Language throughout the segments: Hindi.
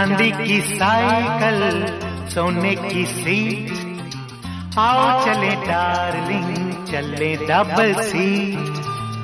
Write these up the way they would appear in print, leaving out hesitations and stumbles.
चांदी की साइकिल सोने की सीट, आओ चले डार्लिंग चले डबल सीट।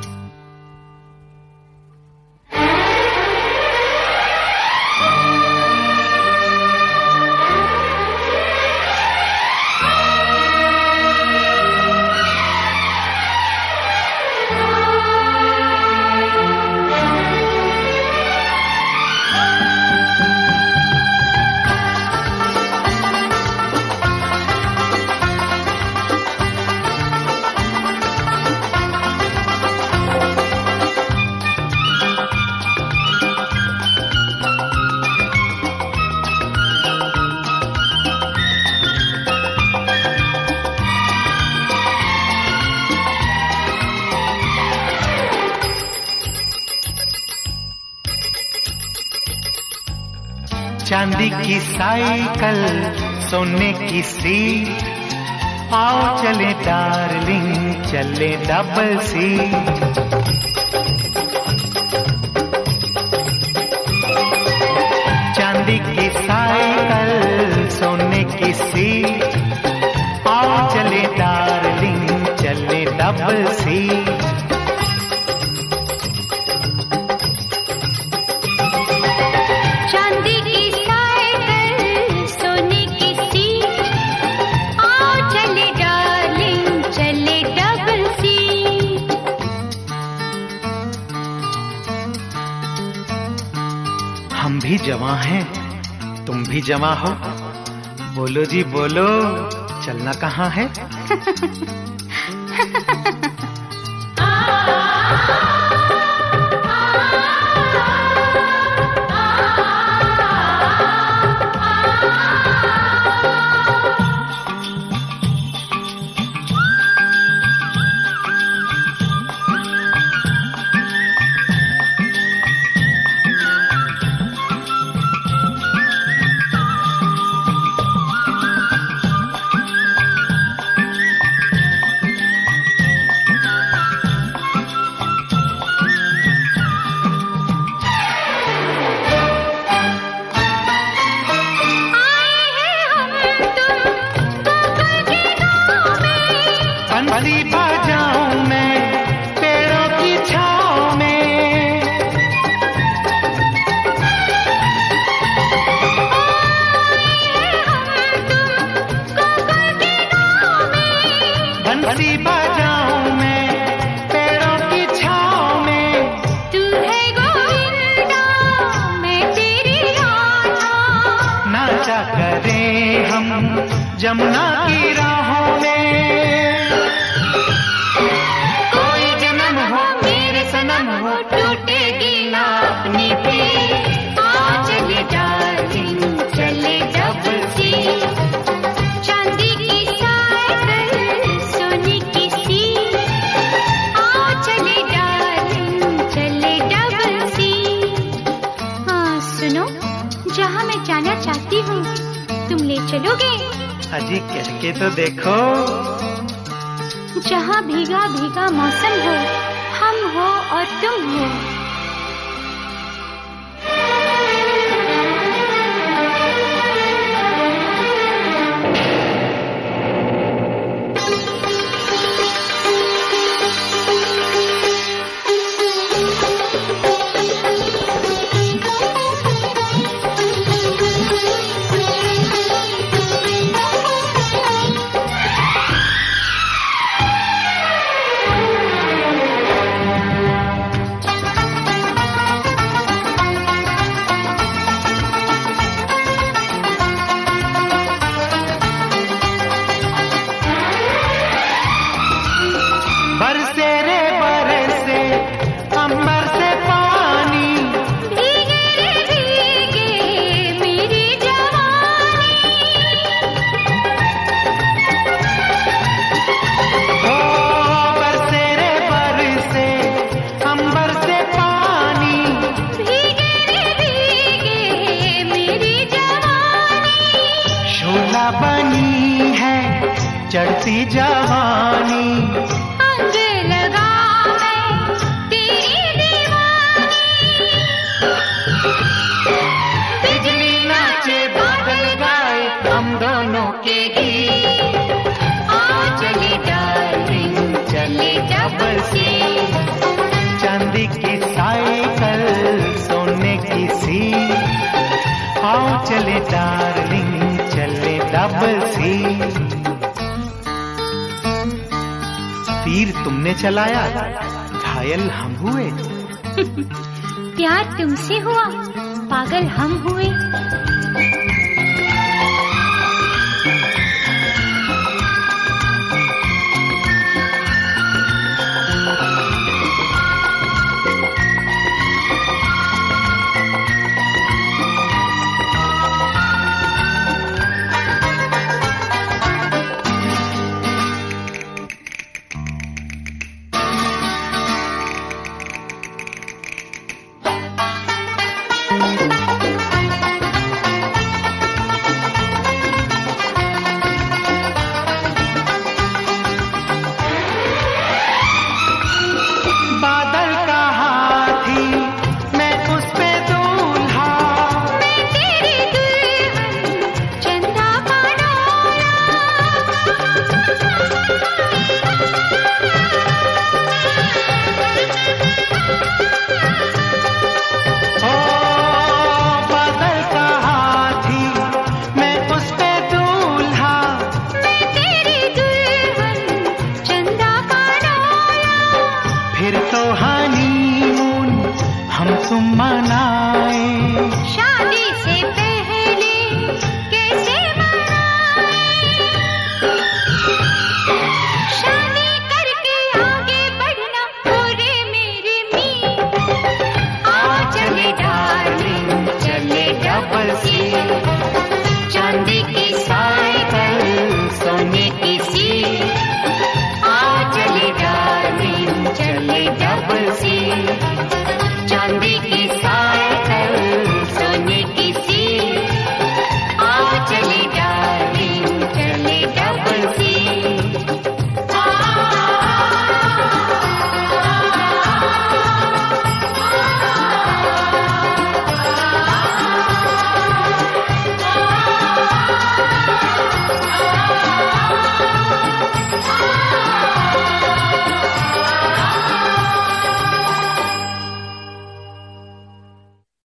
चांदी की साइकिल सोने की सीट, आओ चले डार्लिंग चले डबल सीट। चांदी की साइकिल सोने की सीट, आओ चले डार्लिंग चले डबल सीट। हम भी जवां हैं तुम भी जवां हो, बोलो जी बोलो चलना कहाँ है। बंसी बजाऊं मैं पेड़ों की छाँव में, बंसी बजाऊं मैं पेड़ों की छाँव में। तू है गोविंदा मैं तेरी राधा, नाचा करें हम जमुना की राहों में। टूटेगी ना अपनी भी, आ चले डार्लिंग चले डबल सीट। चांदी की साइकिल सोने की सीट, आ चले डार्लिंग चले डबल सीट। हाँ सुनो, जहाँ मैं जाना चाहती हूँ तुम ले चलोगे? अजी कह के तो देखो। जहाँ भीगा भीगा मौसम हो, हम हो और तुम हो। बरसे रे बरसे अंबर से पानी, भीगे रे भीगे मेरी जवानी। ओ बरसे रे बरसे अंबर से पानी, भीगे रे भीगे मेरी जवानी। शोला बनी है चढ़ती जवानी, अंग लगा मैं तेरी दीवानी। बिजली न डार्लिंग चले दबसी। तीर तुमने चलाया, घायल हम हुए। प्यार तुमसे हुआ, पागल हम हुए।